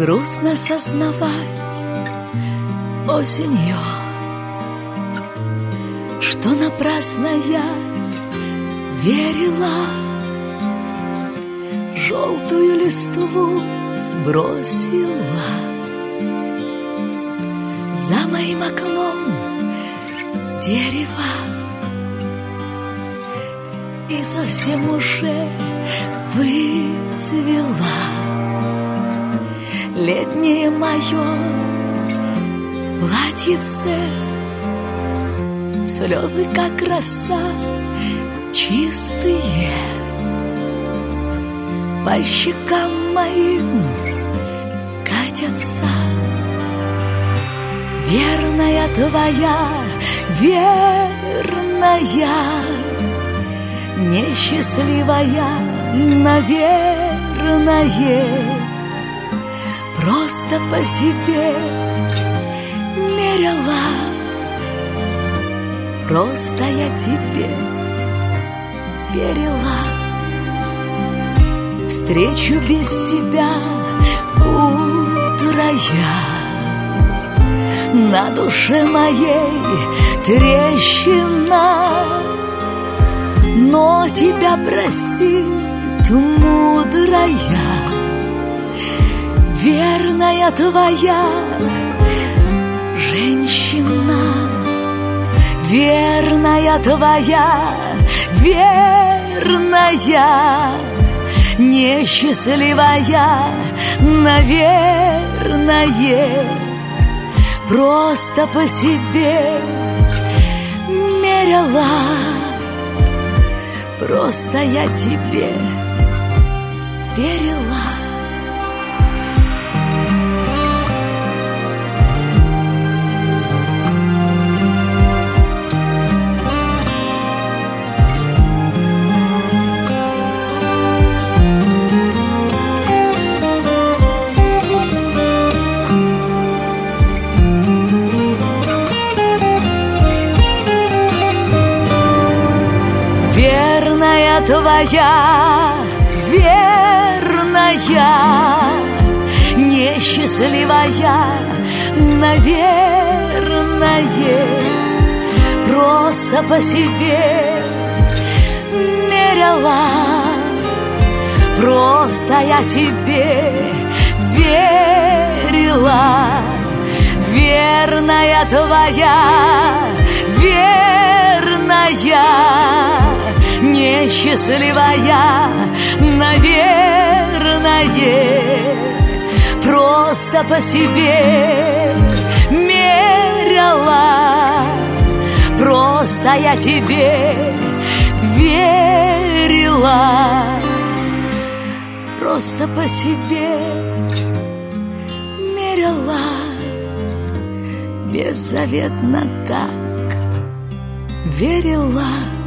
Грустно сознавать осенью, что напрасно я верила, желтую листву сбросила. За моим окном дерево, и совсем уже выцвела. Летнее мое платьице, слезы, как роса, чистые, по щекам моим катятся. Верная твоя, верная, несчастливая, наверное, просто по себе мерила. Просто я тебе верила. Встречу без тебя утро я, на душе моей трещина, но тебя простит мудрая, верная твоя женщина. Верная твоя, верная, несчастливая, наверное, просто по себе мерила. Просто я тебе верила. Верная твоя, верная, несчастливая, наверное, просто по себе мерила. Просто я тебе верила. Верная твоя, верная, несчастливая, наверное, просто по себе мерила. Просто я тебе верила. Просто по себе мерила. Беззаветно так верила.